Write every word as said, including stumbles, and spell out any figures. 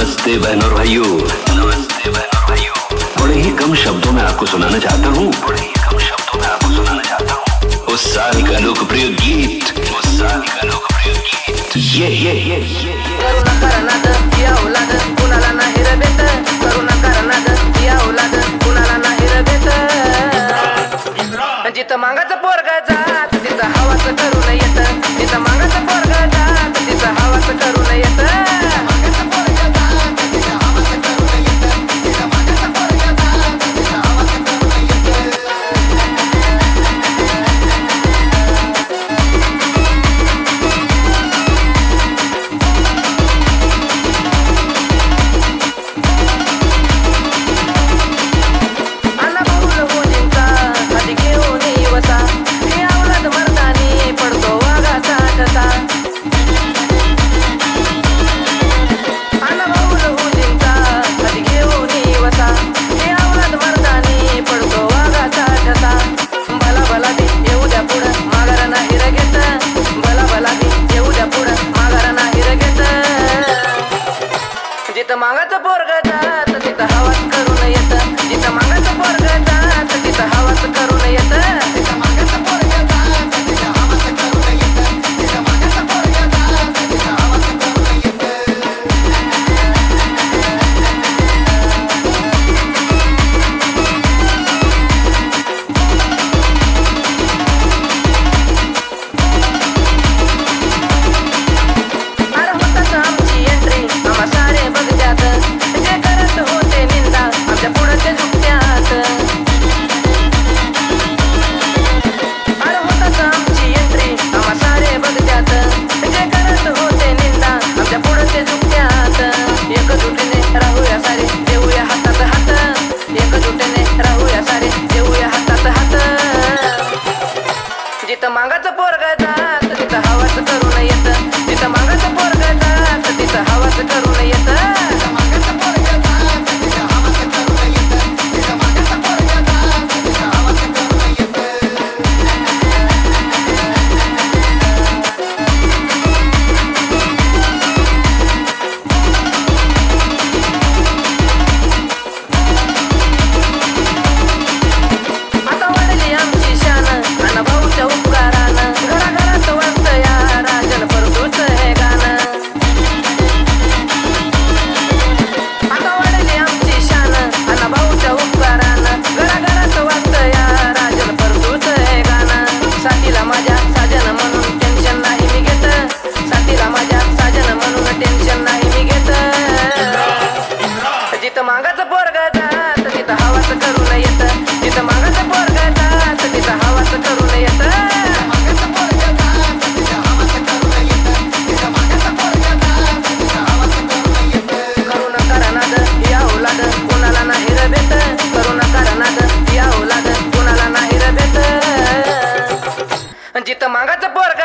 नमस्ते बहनों और भाइयों, नमस्ते बहनों और भाइयों। बड़े ही कम शब्दों में आपको सुनाना चाहता हूँ बड़े ही कम शब्दों में आपको सुनाना चाहता हूँ उस साल का लोकप्रिय गीत, उस साल का लोकप्रिय गीत। ये ये ये ये करुणा करनाद या औलाद कुणाला नाही रे बेत, करुणा करनाद या औलाद कुणाला नाही रे बेत। जिथं मागाचं पोरगा जात तिथं हवाच करून येत, जिथं मागाचं पोरगा जात तिथं हवाच करून येत। जिथं मागाचं पोरगा जात तिथं हवाच करून येत, जिथं मागाचं पोरगा जात तिथं हवाच करून येत। जिथं मागाचं पोरगा जात तिथं हवाच करून येत, जिथं मागाचं पोरगा जात तिथं हवाच करून येत। अरे होताच आमची एंट्री आम्हा सारे बघत्यात, जे करत होते निंदा आमच्या पुढं ते झुकत्यात। अरे होताच आमची एंट्री आम्हा सारे बघत्यात, जे करत होते निंदा आमच्या पुढं ते झुकत्यात। एकजुटीने राहूया सारे देऊया हातात हात, एकजुटीने राहूया सारे देऊया हातात हात। जिथं मागाचं पोरगा जात तिथं हवाच करून येत, जिथं मागाचं पोरगा जात तिथं हवाच करून येत। जिथं मागाचं पोरगा जात तिथं हवाच करून येत, जिथं मागाचं पोरगा जात तिथं हवाच करून येत। आता वाढली आमची शान अन भाऊच्या उपकारानं, घराघरात वाजतं या राजन परतूच हे गाणं। आता वाढली आमची शान अन भाऊच्या उपकारानं, घराघरात वाजतं या राजन परतूच हे गाणं। साथीला माझ्या साजन म्हणून टेन्शन नाही मी घेत, साथीला माझ्या साजन म्हणून टेन्शन नाही मी घेत। जिथं मागाचं पोरगा जात तिथं हवाच करून येत, जिथं मागाचं पोरगा जात तिथं हवाच करून येत। मागाचं पोरगा जात तिथं हवाच करून येत, जिथं मागाचं पोरगा जात तिथं हवाच करून येत। करुणा करनाद या औलाद कुणाला नाही रे बेत, करुणा करनाद या औलाद कुणाला नाही रे बेत। जिथं मागाचं पोरगा